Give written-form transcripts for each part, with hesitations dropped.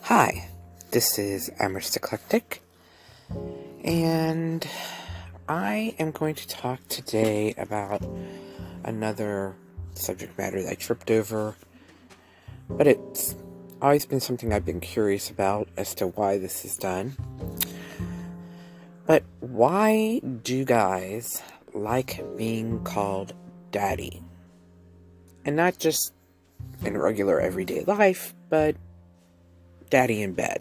Hi, this is Amherst Eclectic, and I am going to talk today about another subject matter that I tripped over, but it's always been something I've been curious about as to why this is done. But why do guys like being called daddy? And not just in regular everyday life, but daddy in bed.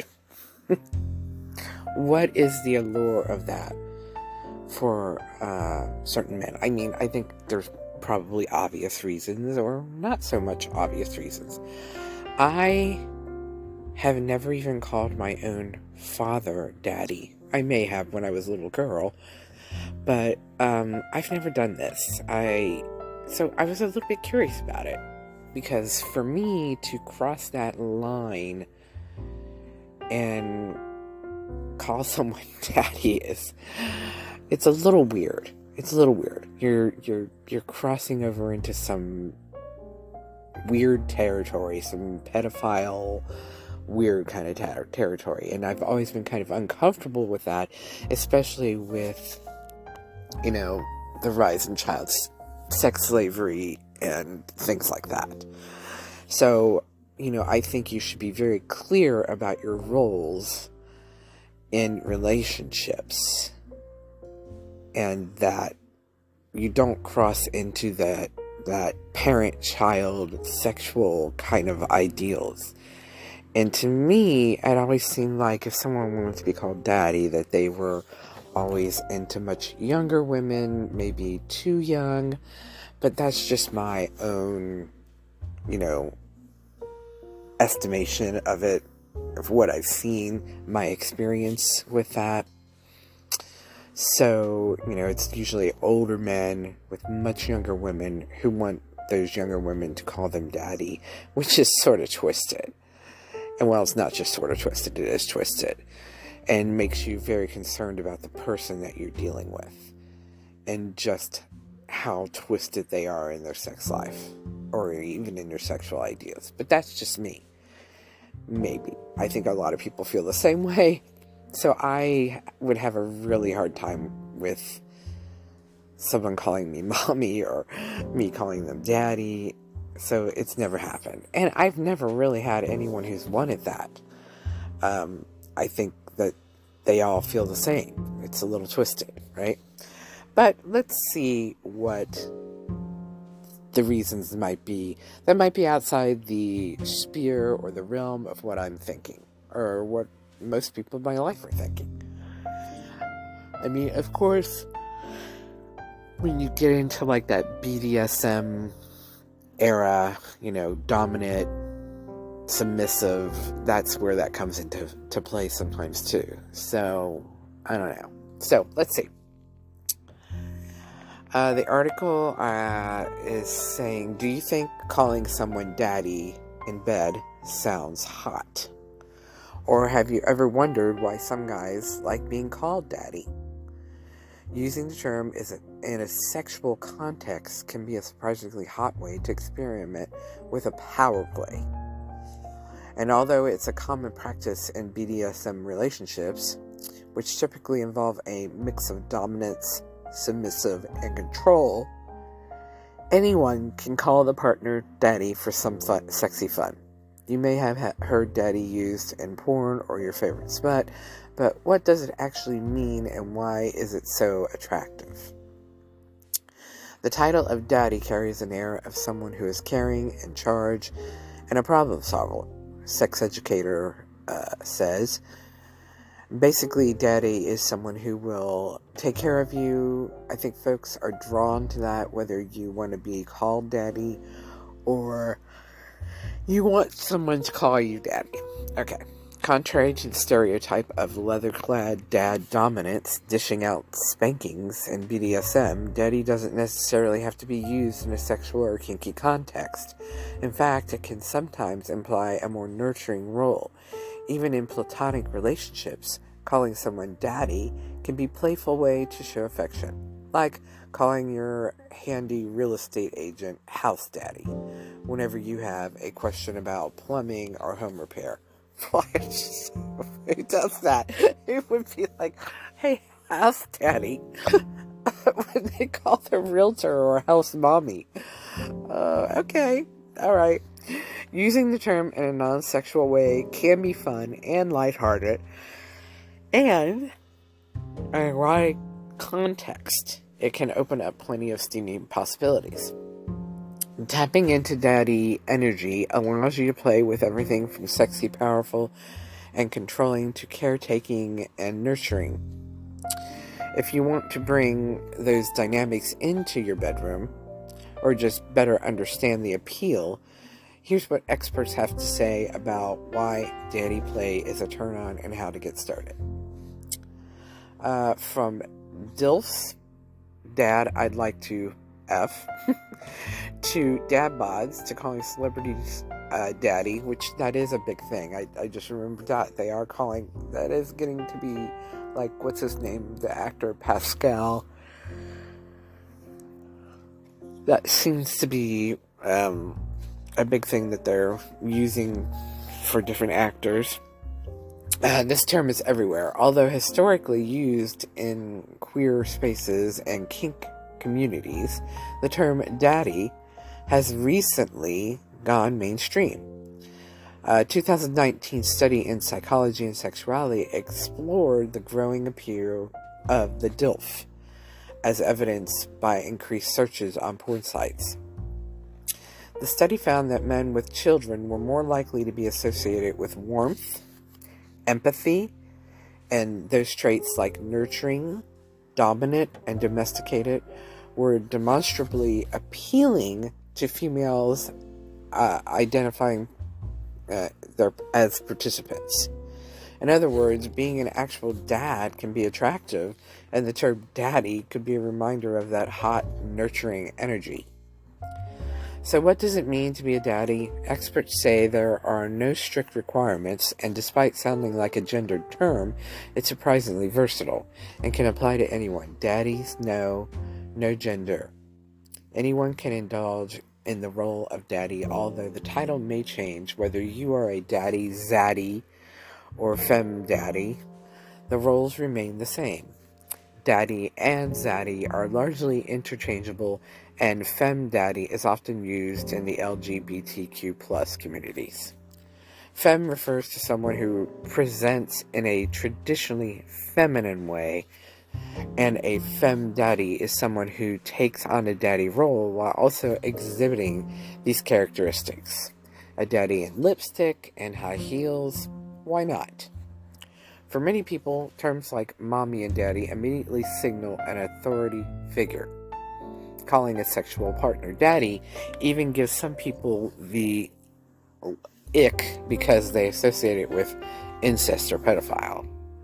What is the allure of that for certain men? I mean, I think there's probably obvious reasons or not so much obvious reasons. I have never even called my own father daddy. I may have when I was a little girl, but I've never done this. So I was a little bit curious about it, because for me to cross that line and call someone daddy it's a little weird. It's a little weird. You're crossing over into some weird territory, some pedophile weird kind of territory, and I've always been kind of uncomfortable with that, especially with, the rise in child sex slavery and things like that. So, I think you should be very clear about your roles in relationships, and that you don't cross into that parent-child sexual kind of ideals. And to me, it always seemed like if someone wanted to be called daddy, that they were always into much younger women, maybe too young. But that's just my own, estimation of it, of what I've seen, my experience with that. So, it's usually older men with much younger women who want those younger women to call them daddy, which is sort of twisted. And well, it's not just sort of twisted, it is twisted. And makes you very concerned about the person that you're dealing with, and just how twisted they are in their sex life, or even in their sexual ideas. But that's just me. Maybe. I think a lot of people feel the same way. So I would have a really hard time with someone calling me mommy or me calling them daddy. So it's never happened. And I've never really had anyone who's wanted that. I think that they all feel the same. It's a little twisted, right? But let's see what the reasons might be that might be outside the sphere or the realm of what I'm thinking, or what most people in my life are thinking. I mean, of course, when you get into like that BDSM era, dominant, submissive, that's where that comes into play sometimes too. So, I don't know. So, let's see. The article is saying, do you think calling someone daddy in bed sounds hot? Or have you ever wondered why some guys like being called daddy? Using the term in a sexual context can be a surprisingly hot way to experiment with a power play. And although it's a common practice in BDSM relationships, which typically involve a mix of dominance, submissive, and control, anyone can call the partner daddy for some sexy fun. You may have heard daddy used in porn or your favorite smut, but what does it actually mean, and why is it so attractive? The title of daddy carries an air of someone who is caring, in charge, and a problem solver, sex educator says. Basically, daddy is someone who will take care of you. I think folks are drawn to that, whether you want to be called daddy or you want someone to call you daddy. Okay. Contrary to the stereotype of leather-clad dad dominance dishing out spankings in BDSM, daddy doesn't necessarily have to be used in a sexual or kinky context. In fact, it can sometimes imply a more nurturing role. Even in platonic relationships, calling someone daddy can be a playful way to show affection, like calling your handy real estate agent house daddy whenever you have a question about plumbing or home repair, Flash. Who does that? It would be like, hey, house daddy. When they call the realtor or house mommy. Okay. Alright. Using the term in a non-sexual way can be fun and lighthearted. And in a right context, it can open up plenty of steamy possibilities. Tapping into daddy energy allows you to play with everything from sexy, powerful, and controlling to caretaking and nurturing. If you want to bring those dynamics into your bedroom, or just better understand the appeal, here's what experts have to say about why daddy play is a turn-on and how to get started. From DILFs, Dad, I'd like to F, to dad bods, to calling celebrities daddy, which that is a big thing. I just remembered that. They are calling, that is getting to be like, what's his name? The actor Pascal. That seems to be a big thing that they're using for different actors. This term is everywhere, although historically used in queer spaces and kink communities. The term daddy has recently gone mainstream. A 2019 study in psychology and sexuality explored the growing appeal of the DILF, as evidenced by increased searches on porn sites. The study found that men with children were more likely to be associated with warmth, empathy, and those traits like nurturing, dominant, and domesticated were demonstrably appealing to females identifying as participants. In other words, being an actual dad can be attractive, and the term daddy could be a reminder of that hot, nurturing energy. So what does it mean to be a daddy? Experts say there are no strict requirements, and despite sounding like a gendered term, it's surprisingly versatile and can apply to anyone. Daddies, no gender. Anyone can indulge in the role of daddy, although the title may change whether you are a daddy, zaddy, or femme daddy. The roles remain the same. Daddy and zaddy are largely interchangeable, and femme daddy is often used in the LGBTQ+ communities. Femme refers to someone who presents in a traditionally feminine way, and a femme daddy is someone who takes on a daddy role while also exhibiting these characteristics. A daddy in lipstick and high heels, why not? For many people, terms like mommy and daddy immediately signal an authority figure. Calling a sexual partner daddy even gives some people the ick because they associate it with incest or pedophilia.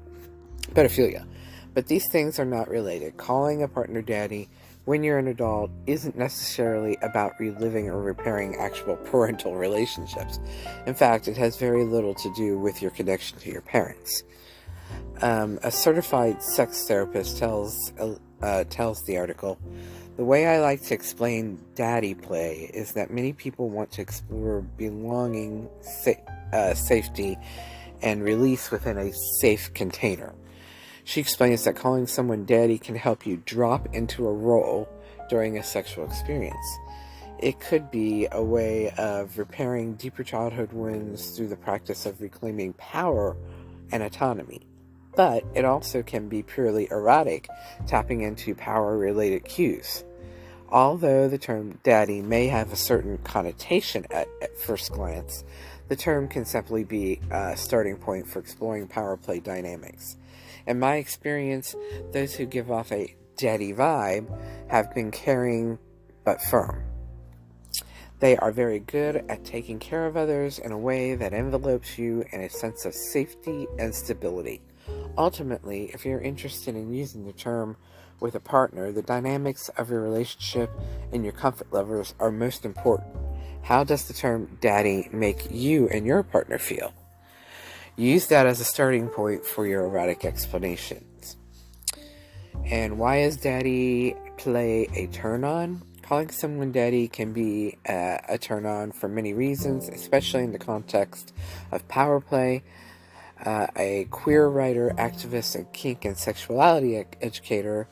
But these things are not related. Calling a partner daddy when you're an adult isn't necessarily about reliving or repairing actual parental relationships. In fact, it has very little to do with your connection to your parents. A certified sex therapist tells the article, "The way I like to explain daddy play is that many people want to explore belonging, safety, and release within a safe container." She explains that calling someone daddy can help you drop into a role during a sexual experience. It could be a way of repairing deeper childhood wounds through the practice of reclaiming power and autonomy. But it also can be purely erotic, tapping into power-related cues. Although the term daddy may have a certain connotation at first glance, the term can simply be a starting point for exploring power play dynamics. In my experience, those who give off a daddy vibe have been caring but firm. They are very good at taking care of others in a way that envelopes you in a sense of safety and stability. Ultimately, if you're interested in using the term with a partner, the dynamics of your relationship and your comfort levels are most important. How does the term daddy make you and your partner feel? Use that as a starting point for your erotic explanations. And why is daddy play a turn-on? calling someone daddy can be a turn on for many reasons, especially in the context of power play. A queer writer, activist, and kink and sexuality educator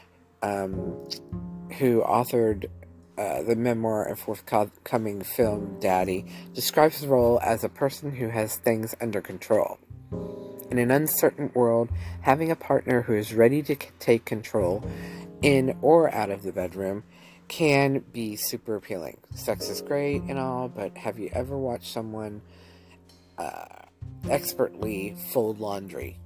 who authored the memoir and forthcoming film Daddy, describes the role as a person who has things under control. In an uncertain world, having a partner who is ready to take control in or out of the bedroom can be super appealing. Sex is great and all, but have you ever watched someone expertly fold laundry?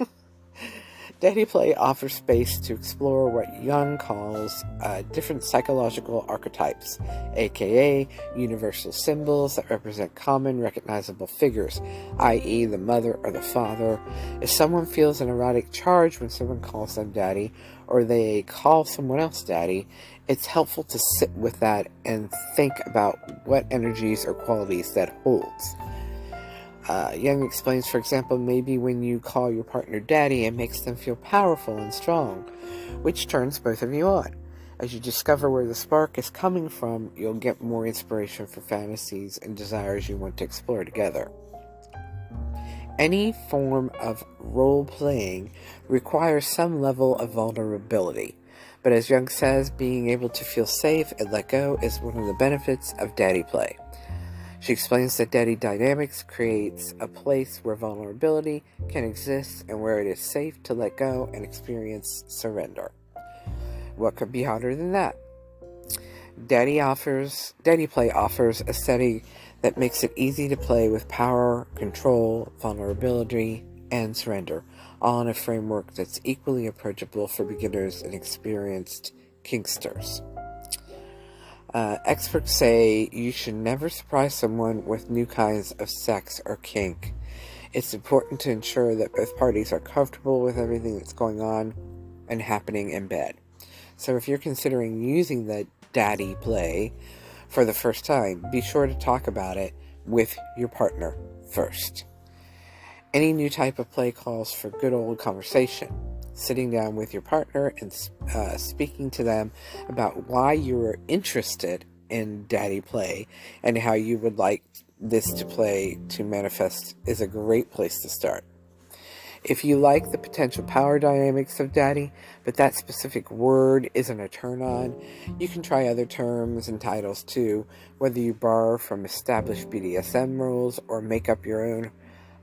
Daddy play offers space to explore what Jung calls different psychological archetypes, aka universal symbols that represent common recognizable figures, i.e. the mother or the father. If someone feels an erotic charge when someone calls them daddy, or they call someone else daddy, it's helpful to sit with that and think about what energies or qualities that holds. Jung explains, for example, maybe when you call your partner daddy, it makes them feel powerful and strong, which turns both of you on. As you discover where the spark is coming from, you'll get more inspiration for fantasies and desires you want to explore together. Any form of role-playing requires some level of vulnerability, but as Jung says, being able to feel safe and let go is one of the benefits of daddy play. She explains that daddy dynamics creates a place where vulnerability can exist and where it is safe to let go and experience surrender. What could be hotter than that? Daddy play offers a setting that makes it easy to play with power, control, vulnerability, and surrender, all in a framework that's equally approachable for beginners and experienced kinksters. Experts say you should never surprise someone with new kinds of sex or kink. It's important to ensure that both parties are comfortable with everything that's going on and happening in bed. So if you're considering using the daddy play for the first time, be sure to talk about it with your partner first. Any new type of play calls for good old conversation. Sitting down with your partner and speaking to them about why you are interested in daddy play and how you would like this to play to manifest is a great place to start. If you like the potential power dynamics of daddy, but that specific word isn't a turn-on, you can try other terms and titles too, whether you borrow from established BDSM rules or make up your own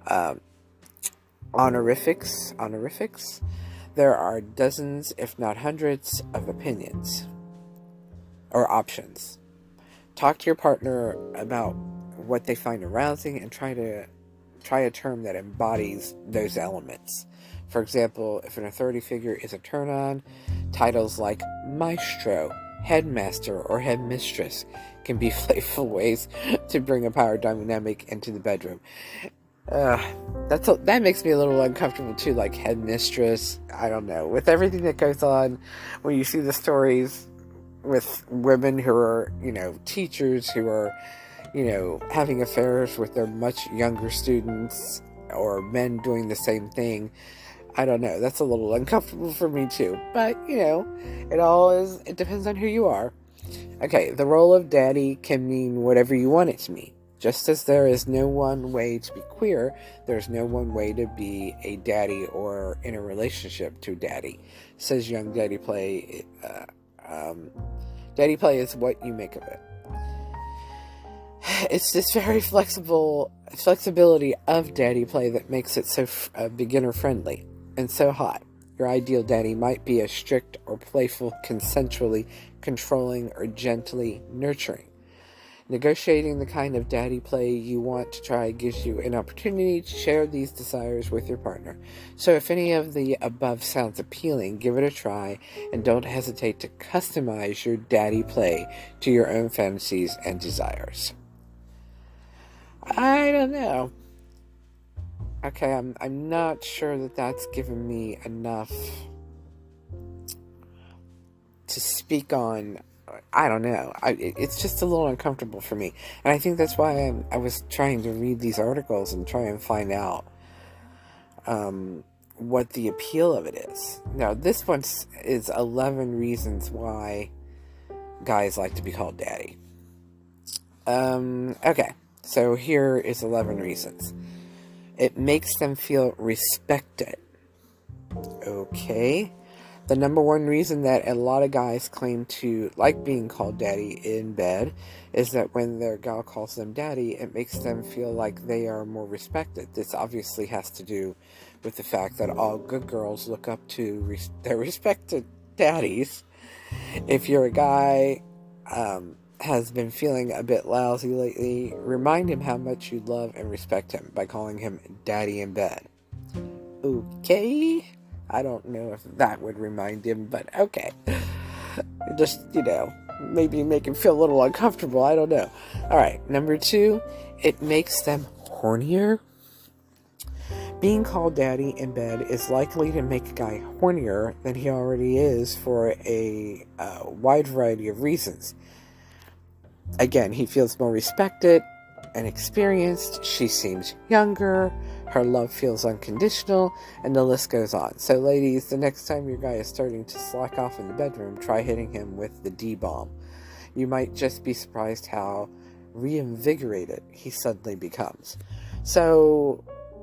honorifics. There are dozens, if not hundreds, of opinions or options. Talk to your partner about what they find arousing and try a term that embodies those elements. For example, if an authority figure is a turn-on, titles like maestro, headmaster, or headmistress can be playful ways to bring a power dynamic into the bedroom. That makes me a little uncomfortable too, like headmistress. I don't know. With everything that goes on, when you see the stories with women who are, teachers who are, having affairs with their much younger students, or men doing the same thing, I don't know. That's a little uncomfortable for me too. But, it depends on who you are. Okay, the role of daddy can mean whatever you want it to mean. Just as there is no one way to be queer, there's no one way to be a daddy or in a relationship to daddy. Says Jung, daddy play. Daddy play is what you make of it. It's this very flexibility of daddy play that makes it so beginner friendly and so hot. Your ideal daddy might be a strict or playful, consensually controlling, or gently nurturing. Negotiating the kind of daddy play you want to try gives you an opportunity to share these desires with your partner. So if any of the above sounds appealing, give it a try and don't hesitate to customize your daddy play to your own fantasies and desires. I don't know. Okay, I'm not sure that that's given me enough to speak on. I don't know. It's just a little uncomfortable for me. And I think that's why I was trying to read these articles and try and find out what the appeal of it is. Now, this one is 11 reasons why guys like to be called daddy. Okay, so here is 11 reasons. It makes them feel respected. Okay. The number one reason that a lot of guys claim to like being called daddy in bed is that when their gal calls them daddy, it makes them feel like they are more respected. This obviously has to do with the fact that all good girls look up to their respected daddies. If you're a guy has been feeling a bit lousy lately, remind him how much you love and respect him by calling him daddy in bed. Okay? I don't know if that would remind him, but okay. Just, maybe make him feel a little uncomfortable. I don't know. Alright, number 2, it makes them hornier. Being called daddy in bed is likely to make a guy hornier than he already is for a wide variety of reasons. Again, he feels more respected and experienced, she seems younger, her love feels unconditional, and the list goes on. So ladies, the next time your guy is starting to slack off in the bedroom, try hitting him with the D-bomb. You might just be surprised how reinvigorated he suddenly becomes. So,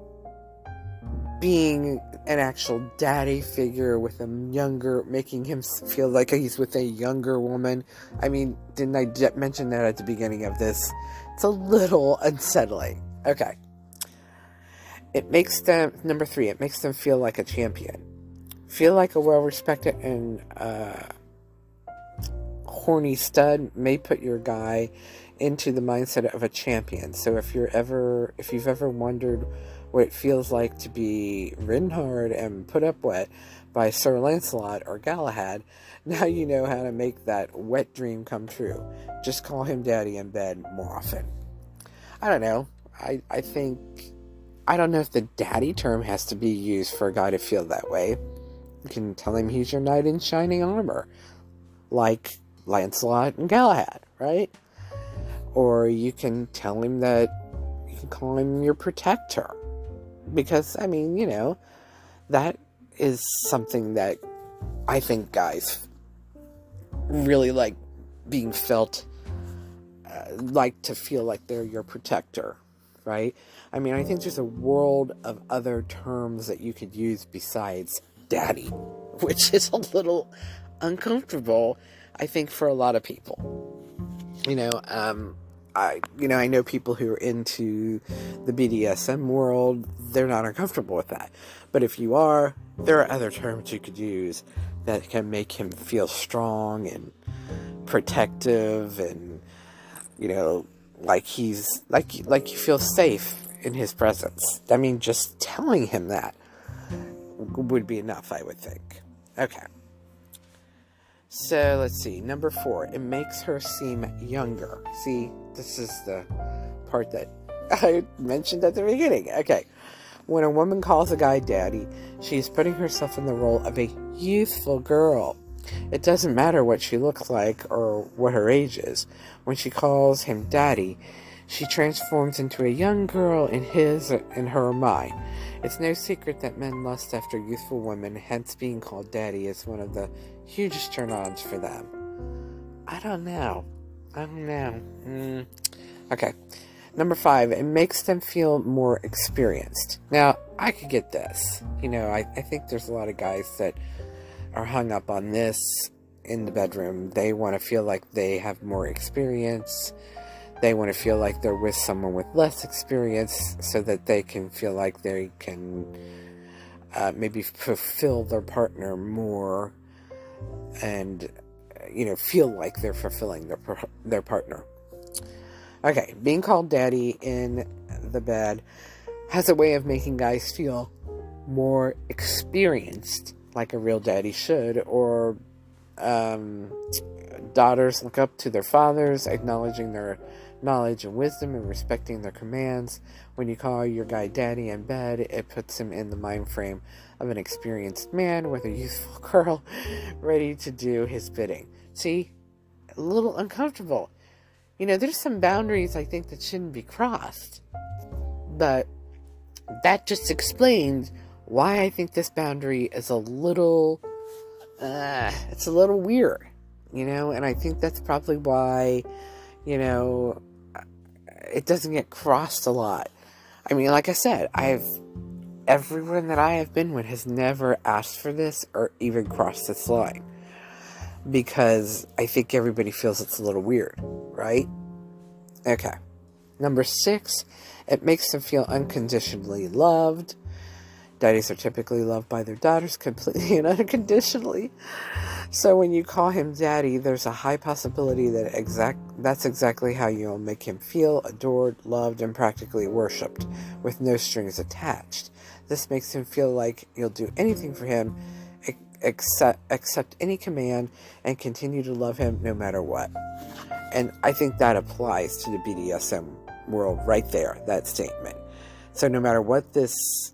being an actual daddy figure with a making him feel like he's with a younger woman. I mean, didn't I mention that at the beginning of this? It's a little unsettling. Okay. It makes them, number 3, it makes them feel like a champion. Feel like a well-respected and horny stud may put your guy into the mindset of a champion. So if you've ever wondered what it feels like to be ridden hard and put up wet by Sir Lancelot or Galahad, now you know how to make that wet dream come true. Just call him daddy in bed more often. I don't know. I don't know if the daddy term has to be used for a guy to feel that way. You can tell him he's your knight in shining armor, like Lancelot and Galahad, right? Or you can tell him that you can call him your protector. Because, I mean, that is something that I think guys really like being felt, like to feel like they're your protector, right? I mean, I think there's a world of other terms that you could use besides daddy, which is a little uncomfortable, I think, for a lot of people. I know people who are into the BDSM world, they're not uncomfortable with that. But if you are, there are other terms you could use that can make him feel strong and protective and, like you feel safe in his presence. I mean, just telling him that would be enough, I would think. Okay. So, let's see. Number 4, it makes her seem younger. See, this is the part that I mentioned at the beginning. Okay. When a woman calls a guy daddy, she's putting herself in the role of a youthful girl. It doesn't matter what she looks like or what her age is. When she calls him daddy, she transforms into a young girl in her mind. It's no secret that men lust after youthful women, hence being called daddy is one of the hugest turn-ons for them. I don't know. Okay. Number 5, it makes them feel more experienced. Now, I could get this. I think there's a lot of guys that are hung up on this in the bedroom. They want to feel like they have more experience. They want to feel like they're with someone with less experience so that they can feel like they can maybe fulfill their partner more and, feel like they're fulfilling their partner. Okay, being called daddy in the bed has a way of making guys feel more experienced, like a real daddy should, or daughters look up to their fathers, acknowledging their knowledge and wisdom and respecting their commands. When you call your guy daddy in bed, it puts him in the mind frame of an experienced man with a youthful girl ready to do his bidding. See? A little uncomfortable. There's some boundaries I think that shouldn't be crossed. But that just explains why I think this boundary is a little, it's a little weird. and I think that's probably why, it doesn't get crossed a lot. I mean, like I said, everyone that I have been with has never asked for this or even crossed this line. Because I think everybody feels it's a little weird, right? Okay. Number 6, it makes them feel unconditionally loved. Daddies are typically loved by their daughters completely and unconditionally. So when you call him daddy, there's a high possibility that that's exactly how you'll make him feel: adored, loved, and practically worshipped, with no strings attached. This makes him feel like you'll do anything for him, accept any command, and continue to love him no matter what. And I think that applies to the BDSM world right there, that statement. So no matter what this,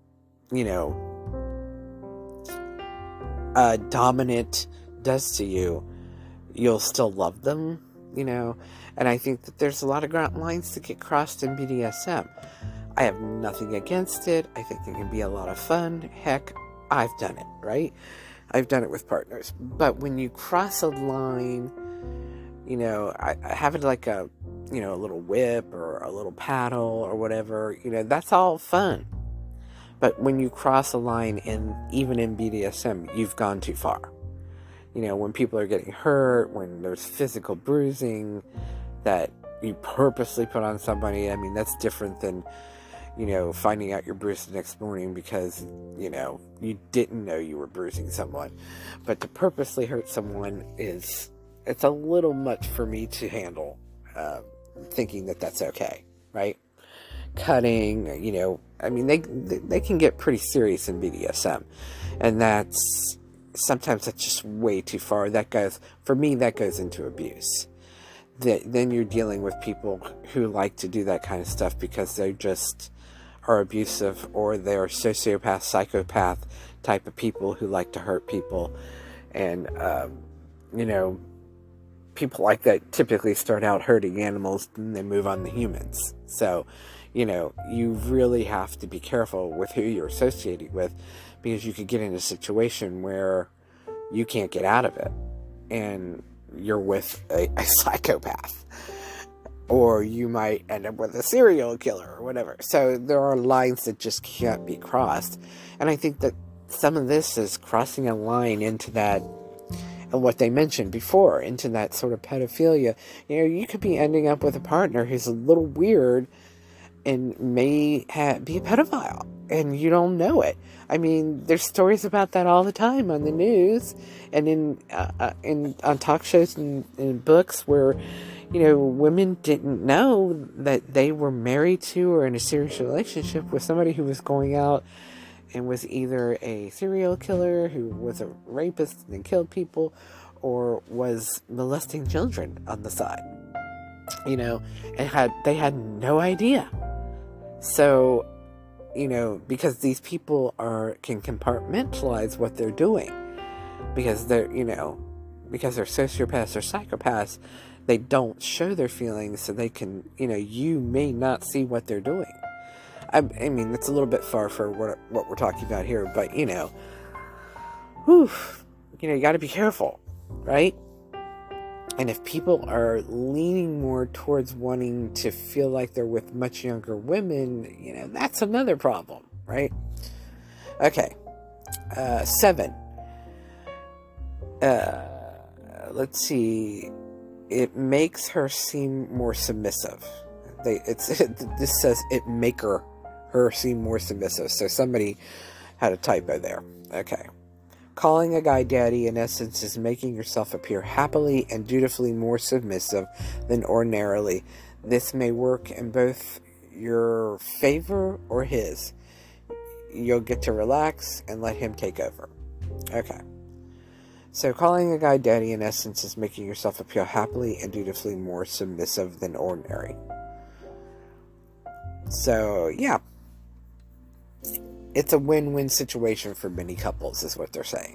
dominant does to you, you'll still love them, and I think that there's a lot of lines to get crossed in BDSM. I have nothing against it. I think it can be a lot of fun. Heck, I've done it, right? I've done it with partners. But when you cross a line, I have it like a little whip or a little paddle or whatever, that's all fun. But when you cross a line, even in BDSM, you've gone too far. When people are getting hurt, when there's physical bruising that you purposely put on somebody, I mean, that's different than, finding out you're bruised the next morning because, you didn't know you were bruising someone. But to purposely hurt someone it's a little much for me to handle, thinking that that's okay, right? Cutting, I mean, they can get pretty serious in BDSM, and sometimes that's just way too far. For me, that goes into abuse. Then you're dealing with people who like to do that kind of stuff because they just are abusive, or they're sociopath, psychopath type of people who like to hurt people. And, people like that typically start out hurting animals and they move on to humans. So, you really have to be careful with who you're associating with, because you could get in a situation where you can't get out of it and you're with a psychopath, or you might end up with a serial killer or whatever. So there are lines that just can't be crossed, and I think that some of this is crossing a line into that, and what they mentioned before, into that sort of pedophilia. You could be ending up with a partner who's a little weird and may be a pedophile, and you don't know it. I mean, there's stories about that all the time on the news and on talk shows and in books where, women didn't know that they were married to or in a serious relationship with somebody who was going out and was either a serial killer, who was a rapist and killed people, or was molesting children on the side. And they had no idea. So, because these people can compartmentalize what they're doing, because they're sociopaths or psychopaths, they don't show their feelings, so they can, you may not see what they're doing. I mean, it's a little bit far for what we're talking about here, but, you got to be careful, right? And if people are leaning more towards wanting to feel like they're with much younger women, that's another problem, right? Okay. 7. Let's see. It makes her seem more submissive. This says it make her seem more submissive. So somebody had a typo there. Okay. Calling a guy daddy, in essence, is making yourself appear happily and dutifully more submissive than ordinarily. This may work in both your favor or his. You'll get to relax and let him take over. Okay. So calling a guy daddy, in essence, is making yourself appear happily and dutifully more submissive than ordinary. So, yeah. It's a win-win situation for many couples, is what they're saying.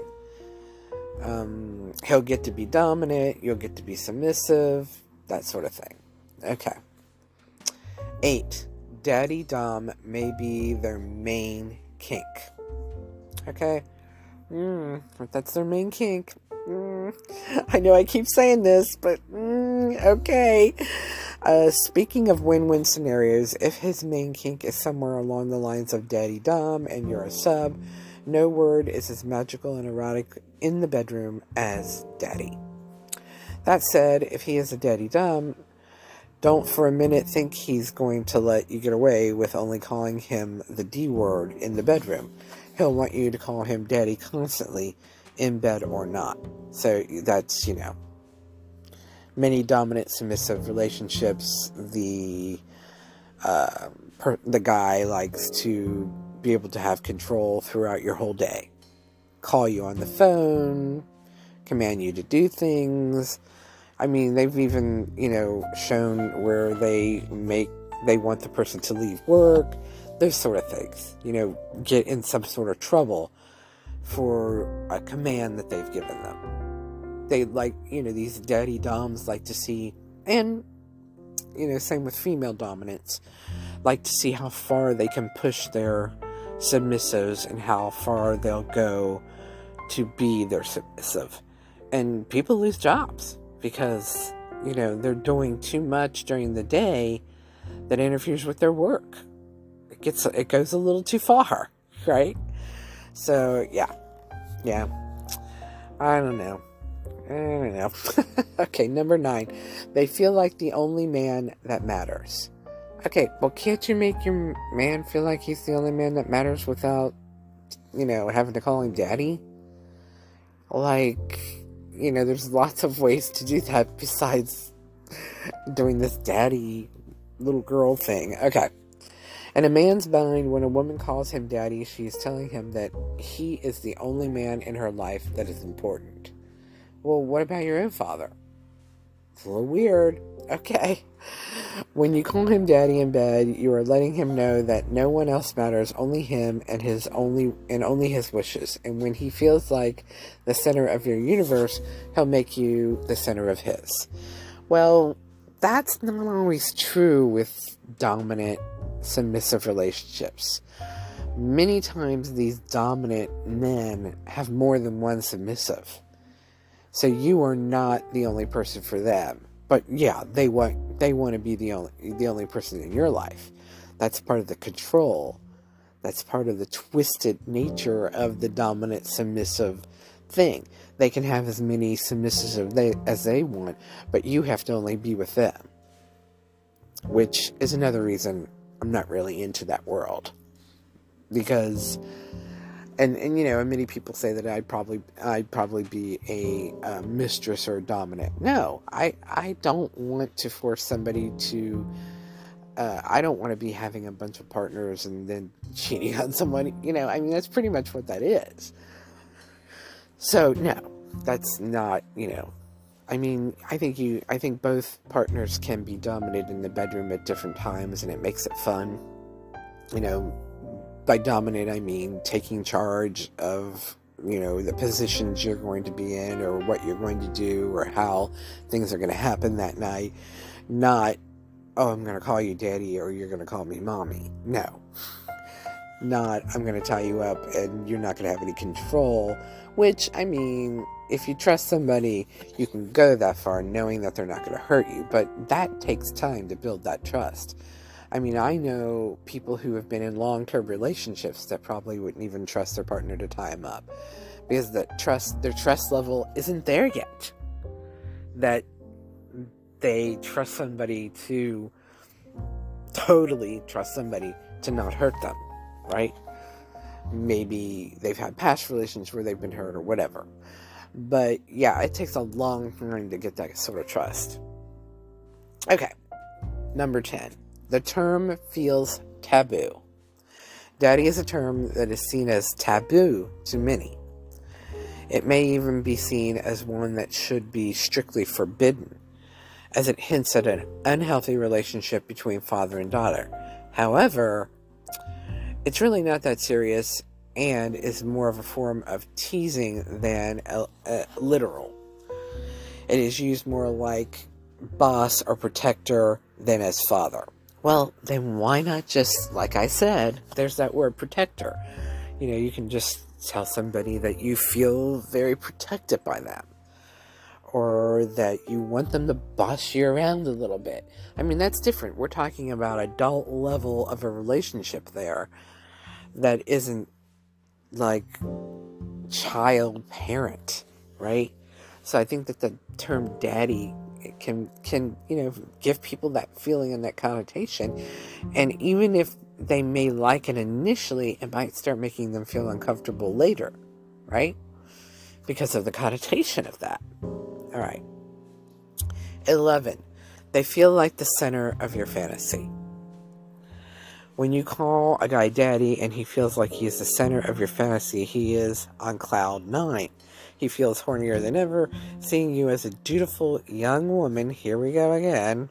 He'll get to be dominant, you'll get to be submissive, that sort of thing. Okay. 8. Daddy Dom may be their main kink. Okay? If that's their main kink, I know I keep saying this, but okay. Speaking of win-win scenarios, if his main kink is somewhere along the lines of daddy dom and you're a sub, no word is as magical and erotic in the bedroom as daddy. That said, if he is a daddy dom, don't for a minute think he's going to let you get away with only calling him the D word in the bedroom. He'll want you to call him daddy constantly, in bed or not. So that's, many dominant submissive relationships, the guy likes to be able to have control throughout your whole day. Call you on the phone, command you to do things. I mean, they've even, shown where they want the person to leave work, those sort of things. Get in some sort of trouble for a command that they've given them. They these daddy doms like to see, and, same with female dominants, like to see how far they can push their submissives and how far they'll go to be their submissive. And people lose jobs because, they're doing too much during the day that interferes with their work. It goes a little too far, right? So, yeah. I don't know. Okay, number 9. They feel like the only man that matters. Okay, well, can't you make your man feel like he's the only man that matters without, having to call him daddy? There's lots of ways to do that besides doing this daddy little girl thing. Okay. In a man's mind, when a woman calls him daddy, she is telling him that he is the only man in her life that is important. Well, what about your own father? It's a little weird. Okay. When you call him daddy in bed, you are letting him know that no one else matters, only him and only his wishes. And when he feels like the center of your universe, he'll make you the center of his. Well, that's not always true with dominant, submissive relationships. Many times these dominant men have more than one submissive. So you are not the only person for them. But yeah, they want to be the only person in your life. That's part of the control. That's part of the twisted nature of the dominant submissive thing. They can have as many submissives as they want, but you have to only be with them. Which is another reason I'm not really into that world. Because and many people say that I'd probably be a mistress or a dominant. No, I don't want to force somebody to. I don't want to be having a bunch of partners and then cheating on someone. That's pretty much what that is. So no, that's not. I think both partners can be dominated in the bedroom at different times, and it makes it fun. By dominate, I mean taking charge of, the positions you're going to be in or what you're going to do or how things are going to happen that night. Not, oh, I'm going to call you daddy or you're going to call me mommy. No. Not, I'm going to tie you up and you're not going to have any control. Which, if you trust somebody, you can go that far knowing that they're not going to hurt you. But that takes time to build that trust. I know people who have been in long-term relationships that probably wouldn't even trust their partner to tie them up. Because their trust level isn't there yet. That they trust somebody to totally trust somebody to not hurt them, right? Maybe they've had past relations where they've been hurt or whatever. But yeah, it takes a long time to get that sort of trust. Okay, number 10. The term feels taboo. Daddy is a term that is seen as taboo to many. It may even be seen as one that should be strictly forbidden, as it hints at an unhealthy relationship between father and daughter. However, it's really not that serious and is more of a form of teasing than literal. It is used more like boss or protector than as father. Well, then why not just, like I said, there's that word protector. You can just tell somebody that you feel very protected by them. or that you want them to boss you around a little bit. I mean, that's different. We're talking about adult level of a relationship there that isn't like child parent, right? So I think that the term daddy can give people that feeling and that connotation, and even if they may like it initially, it might start making them feel uncomfortable later, right? Because of the connotation of that. All right. 11. They feel like the center of your fantasy. When you call a guy daddy and he feels like he is the center of your fantasy, he is on cloud 9. He feels hornier than ever, seeing you as a dutiful young woman, here we go again,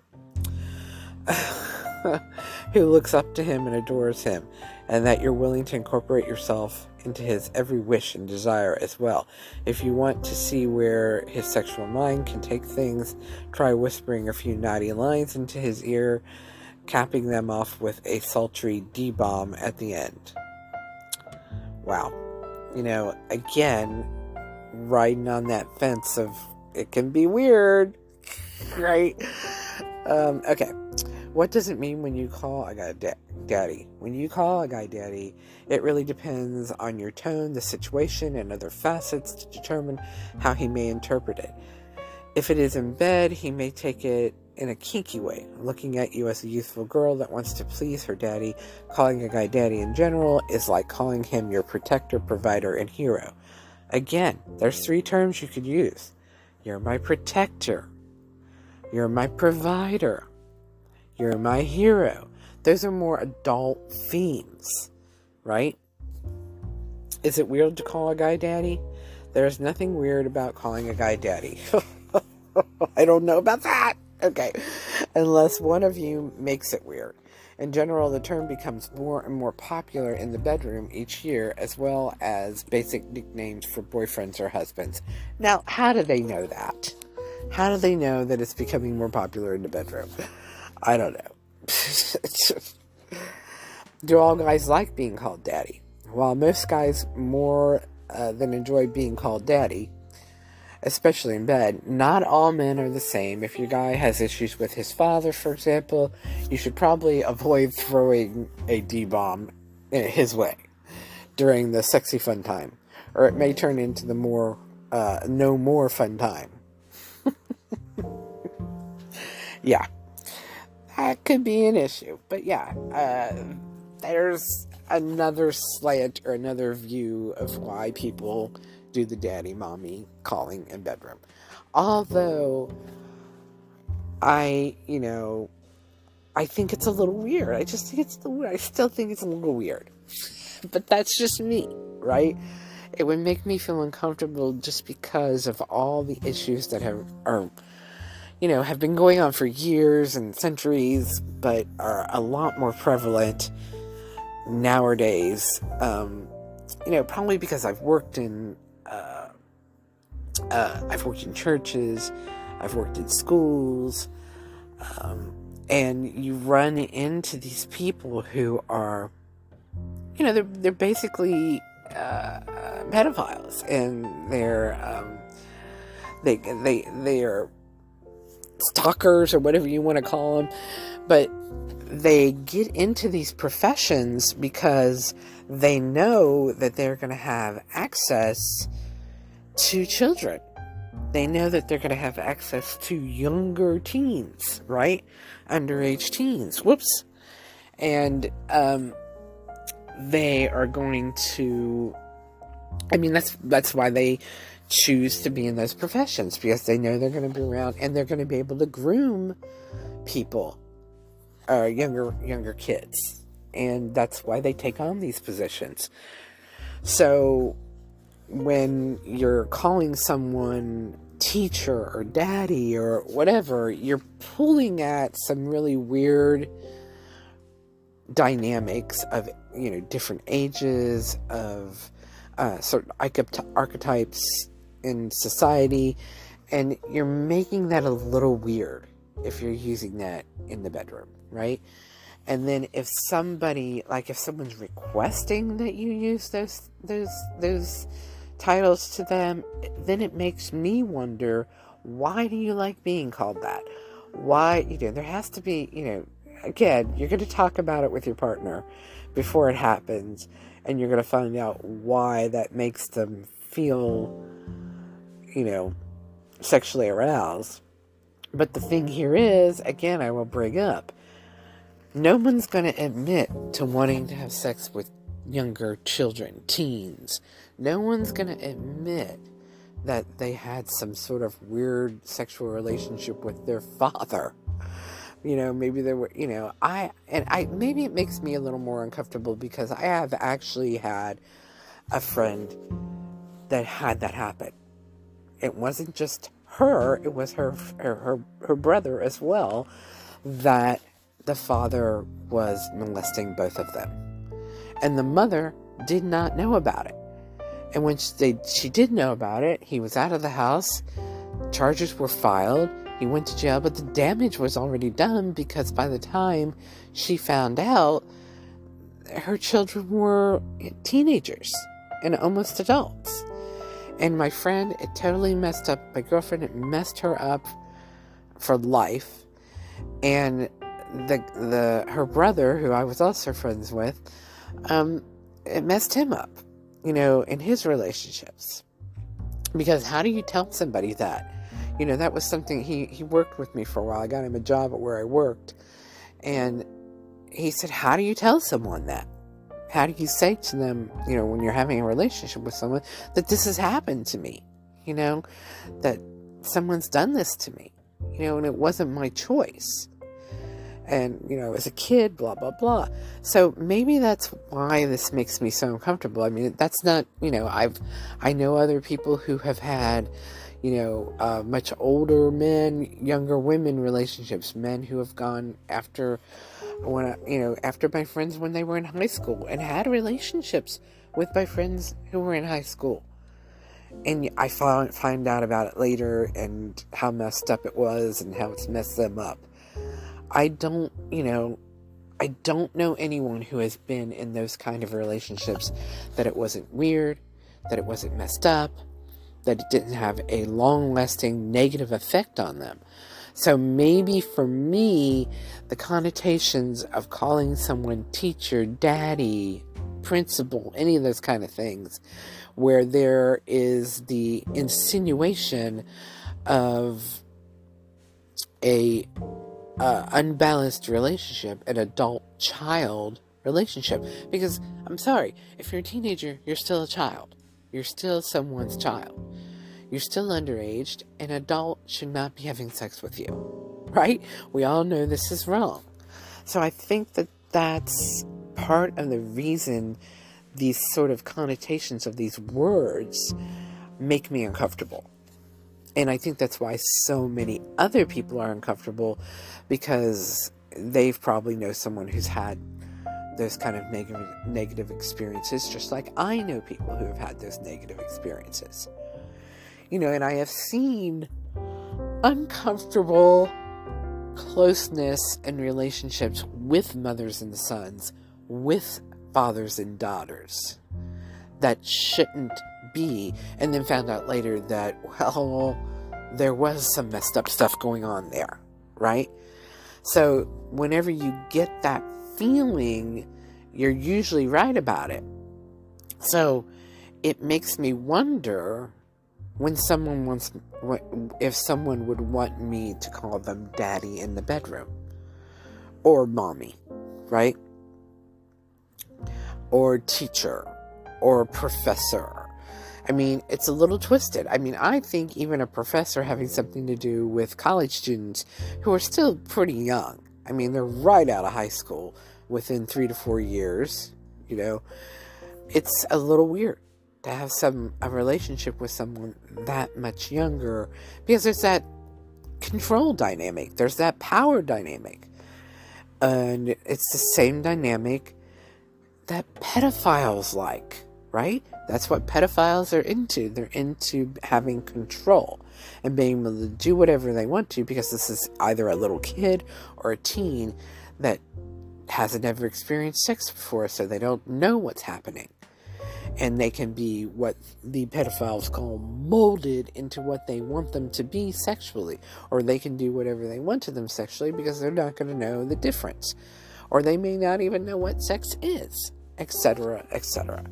who looks up to him and adores him, and that you're willing to incorporate yourself into his every wish and desire as well. If you want to see where his sexual mind can take things, try whispering a few naughty lines into his ear, capping them off with a sultry D-bomb at the end. Wow. Again, riding on that fence of it can be weird, right? Okay. What does it mean when you call a guy daddy? When you call a guy daddy, it really depends on your tone, the situation, and other facets to determine how he may interpret it. If it is in bed, he may take it in a kinky way, looking at you as a youthful girl that wants to please her daddy. Calling a guy daddy in general is like calling him your protector, provider, and hero. Again, there's 3 terms you could use. You're my protector. You're my provider. You're my hero. Those are more adult themes, right? Is it weird to call a guy daddy? There's nothing weird about calling a guy daddy. I don't know about that. Okay. Unless one of you makes it weird. In general, the term becomes more and more popular in the bedroom each year, as well as basic nicknames for boyfriends or husbands. Now, how do they know that? How do they know that it's becoming more popular in the bedroom? I don't know. Do all guys like being called daddy? While most guys more than enjoy being called daddy, especially in bed, not all men are the same. If your guy has issues with his father, for example, you should probably avoid throwing a D-bomb his way during the sexy fun time, or it may turn into the no more fun time. Yeah, that could be an issue, but yeah, there's another slant or another view of why people do the daddy mommy calling in bedroom. Although I think it's a little weird. I still think it's a little weird. But that's just me, right? It would make me feel uncomfortable just because of all the issues that have been going on for years and centuries, but are a lot more prevalent nowadays. Probably because I've worked in churches, I've worked in schools, and you run into these people who are, they're basically pedophiles, and they are stalkers or whatever you want to call them, but they get into these professions because they know that they're going to have access to children. They know that they're going to have access to younger teens, right? Underage teens. Whoops. And they are going to, that's why they choose to be in those professions, because they know they're going to be around and they're going to be able to groom people, younger kids. And that's why they take on these positions. So when you're calling someone teacher or daddy or whatever, you're pulling at some really weird dynamics of, different ages, of certain archetypes in society, and you're making that a little weird if you're using that in the bedroom, right? And then if someone's requesting that you use those titles to them, then it makes me wonder Why do you like being called that? Why, there has to be, again, you're going to talk about it with your partner before it happens, and you're going to find out why that makes them feel, sexually aroused. But the thing here is, again, I will bring up, no one's going to admit to wanting to have sex with younger children, teens. No one's going to admit that they had some sort of weird sexual relationship with their father. Maybe there were, maybe it makes me a little more uncomfortable because I have actually had a friend that had that happen. It wasn't just her, it was her brother as well, that the father was molesting both of them. And the mother did not know about it. And when she did know about it, he was out of the house, charges were filed, he went to jail, but the damage was already done because by the time she found out, her children were teenagers and almost adults. And my friend, it totally messed up my girlfriend. It messed her up for life. And her brother, who I was also friends with, it messed him up, in his relationships. Because how do you tell somebody that? That was something, he worked with me for a while. I got him a job at where I worked. And he said, how do you tell someone that? How do you say to them, when you're having a relationship with someone, that this has happened to me? That someone's done this to me, and it wasn't my choice. And, as a kid, blah, blah, blah. So maybe that's why this makes me so uncomfortable. I mean, that's not, I know other people who have had, much older men, younger women relationships, men who have gone after my friends when they were in high school and had relationships with my friends who were in high school. And I find out about it later and how messed up it was and how it's messed them up. I don't know anyone who has been in those kind of relationships that it wasn't weird, that it wasn't messed up, that it didn't have a long-lasting negative effect on them. So maybe for me, the connotations of calling someone teacher, daddy, principal, any of those kind of things, where there is the insinuation of a unbalanced relationship, an adult-child relationship. Because, I'm sorry, if you're a teenager, you're still a child. You're still someone's child. You're still underage. An adult should not be having sex with you. Right? We all know this is wrong. So I think that that's part of the reason these sort of connotations of these words make me uncomfortable. And I think that's why so many other people are uncomfortable, because they've probably know someone who's had those kind of negative experiences, just like I know people who have had those negative experiences. And I have seen uncomfortable closeness and relationships with mothers and sons, with fathers and daughters, that shouldn't be, and then found out later that, well, there was some messed up stuff going on there, right? So whenever you get that feeling, you're usually right about it. So it makes me wonder if someone would want me to call them daddy in the bedroom, or mommy, right? Or teacher, or professor. I mean, it's a little twisted. I mean, I think even a professor having something to do with college students who are still pretty young. I mean, they're right out of high school within 3 to 4 years, It's a little weird to have a relationship with someone that much younger, because there's that control dynamic. There's that power dynamic. And it's the same dynamic that pedophiles like, right? That's what pedophiles are into. They're into having control and being able to do whatever they want to, because this is either a little kid or a teen that hasn't ever experienced sex before, so they don't know what's happening. and they can be what the pedophiles call molded into what they want them to be sexually, or they can do whatever they want to them sexually because they're not going to know the difference, or they may not even know what sex is, etc., etc.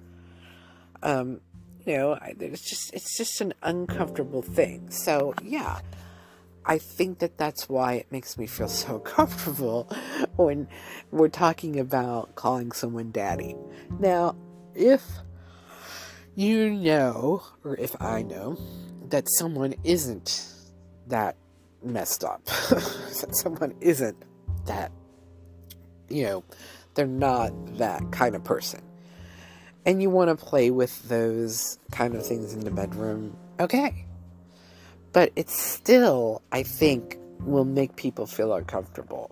It's just an uncomfortable thing. So yeah, I think that's why it makes me feel so comfortable when we're talking about calling someone daddy. Now, if you know, or if I know, that someone isn't that messed up, that someone isn't that, they're not that kind of person, and you want to play with those kind of things in the bedroom, okay. But it still, I think, will make people feel uncomfortable.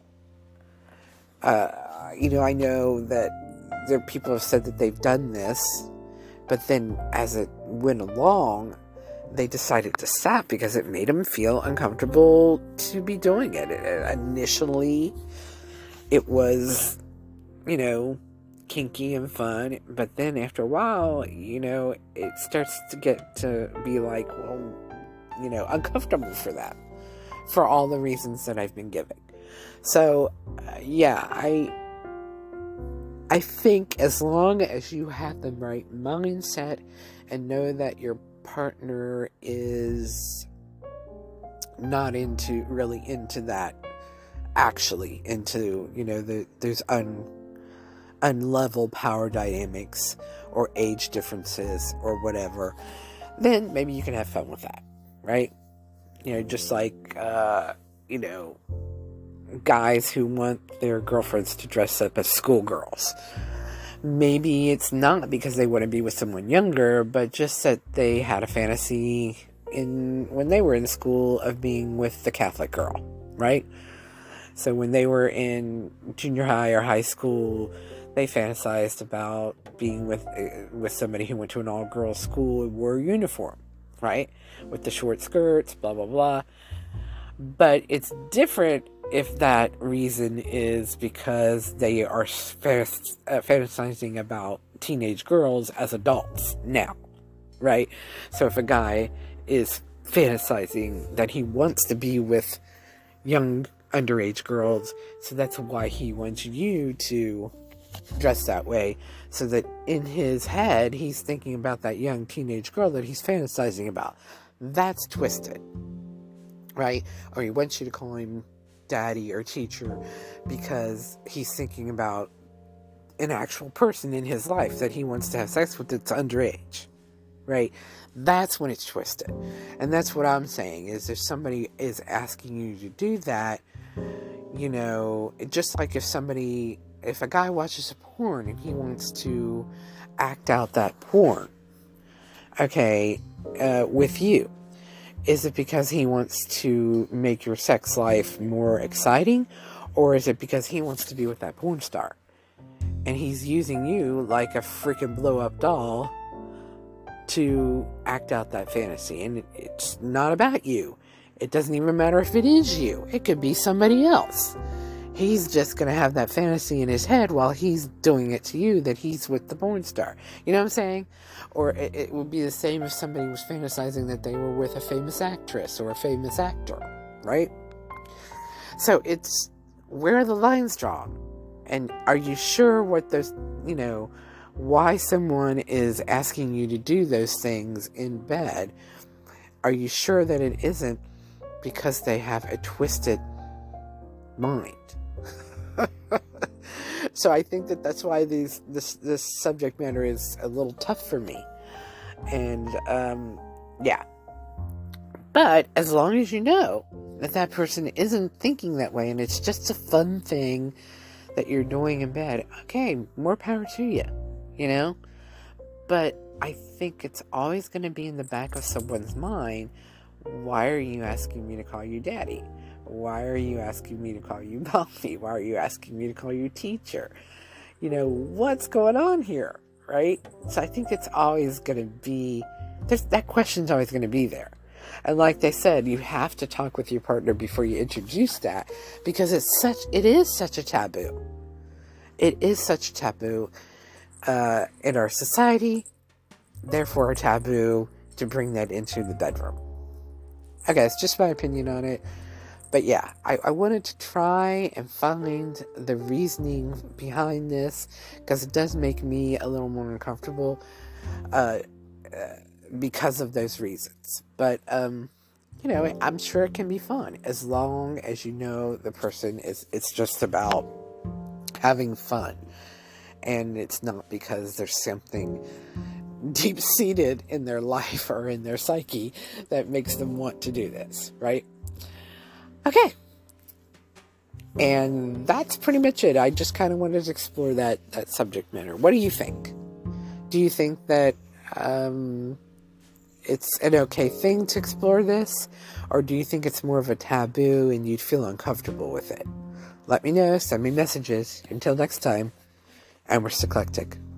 I know that there are people who have said that they've done this, but then as it went along, they decided to stop because it made them feel uncomfortable to be doing it. Initially, it was, kinky and fun, but then after a while, it starts to get to be like, well, uncomfortable for them, for all the reasons that I've been giving. So, yeah, I think as long as you have the right mindset and know that your partner is not really into that, actually into, there's unlevel power dynamics or age differences or whatever, then maybe you can have fun with that. Right? Just like, guys who want their girlfriends to dress up as schoolgirls. Maybe it's not because they want to be with someone younger, but just that they had a fantasy when they were in school of being with the Catholic girl, right? So when they were in junior high or high school, they fantasized about being with somebody who went to an all-girls school and wore a uniform, right? With the short skirts, blah, blah, blah. But it's different if that reason is because they are fantasizing about teenage girls as adults now, right? So if a guy is fantasizing that he wants to be with young underage girls, so that's why he wants you to dress that way, so that in his head he's thinking about that young teenage girl that he's fantasizing about. That's twisted, right? Or he wants you to call him daddy or teacher because he's thinking about an actual person in his life that he wants to have sex with that's underage, right? That's when it's twisted. And that's what I'm saying, is if somebody is asking you to do that, just like if a guy watches a porn and he wants to act out that porn, okay, with you, is it because he wants to make your sex life more exciting, or is it because he wants to be with that porn star and he's using you like a freaking blow-up doll to act out that fantasy? And it's not about you. It doesn't even matter if it is you. It could be somebody else. He's just going to have that fantasy in his head while he's doing it to you that he's with the porn star. You know what I'm saying? Or it would be the same if somebody was fantasizing that they were with a famous actress or a famous actor, right? So it's, where are the lines drawn? And are you sure what those, why someone is asking you to do those things in bed? Are you sure that it isn't because they have a twisted mind? So I think that's why this subject matter is a little tough for me. And yeah, but as long as you know that person isn't thinking that way and it's just a fun thing that you're doing in bed, okay, more power to you, but I think it's always going to be in the back of someone's mind, why are you asking me to call you daddy? Why are you asking me to call you mommy? Why are you asking me to call you teacher? What's going on here, right? So I think it's always going to be, that question's always going to be there. And like they said, you have to talk with your partner before you introduce that, because it is such a taboo. It is such a taboo. in our society, therefore a taboo to bring that into the bedroom. Okay, it's just my opinion on it. But yeah, I wanted to try and find the reasoning behind this, because it does make me a little more uncomfortable because of those reasons. But, you know, I'm sure it can be fun, as long as you know the person it's just about having fun. And it's not because there's something deep-seated in their life or in their psyche that makes them want to do this, right? Okay. And that's pretty much it. I just kind of wanted to explore that subject matter. What do you think? Do you think that it's an okay thing to explore this? Or do you think it's more of a taboo and you'd feel uncomfortable with it? Let me know. Send me messages. Until next time, I'm Mr. Eclectic.